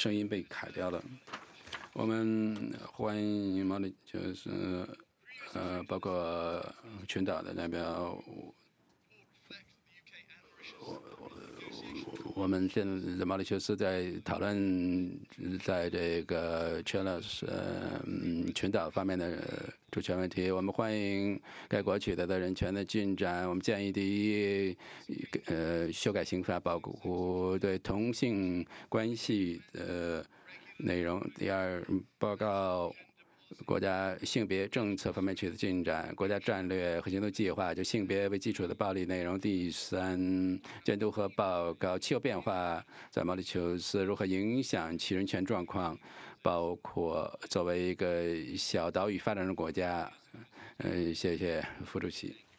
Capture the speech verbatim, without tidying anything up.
声音被砍掉了。我们欢迎毛里求斯，呃，包括群岛的代表。我们现在毛里求斯在讨论在这个 Chelas 呃群岛方面的主权问题。我们欢迎该国取得的人权的进展。我们建议第一，呃，修改刑法，保护对同性关系的内容；第二，报告国家性别政策方面取得进展，国家战略和行动计划就性别为基础的暴力内容。第三，监督和报告气候变化在毛里求斯如何影响其人权状况，包括作为一个小岛屿发展中国家。嗯、呃，谢谢副主席。